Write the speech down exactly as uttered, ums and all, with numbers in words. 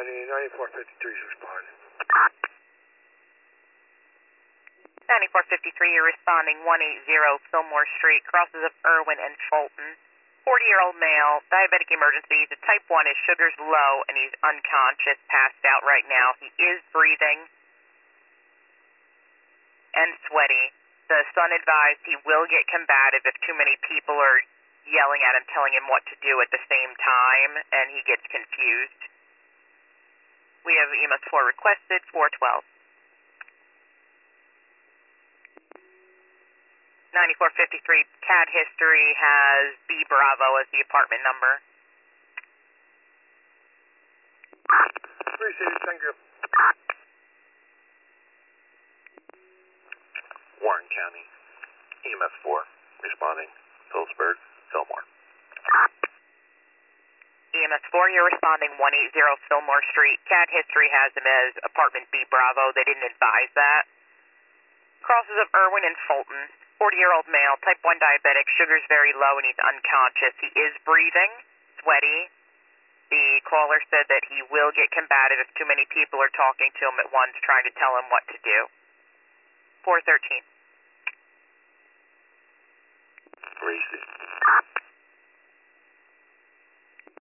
responding. ninety-four fifty-three is responding. ninety-four fifty-three, you're responding one eighty Fillmore Street, crosses of Irwin and Fulton. forty-year-old male, diabetic emergency. He's a type one, his sugar's low, and he's unconscious, passed out right now. He is breathing and sweaty. The son advised he will get combative if too many people are yelling at him, telling him what to do at the same time, and he gets confused. We have E M S four requested, four twelve. ninety-four fifty-three, C A D history has B Bravo as the apartment number. Appreciate it, thank you. Warren County, E M S four, responding, Phillipsburg, Fillmore. E M S four, you're responding one eighty Fillmore Street. C A D history has him as apartment B Bravo. They didn't advise that. Crosses of Irwin and Fulton. forty-year-old male, type one diabetic, sugar's very low and he's unconscious. He is breathing, sweaty. The caller said that he will get combative if too many people are talking to him at once, trying to tell him what to do. four thirteen. Receive.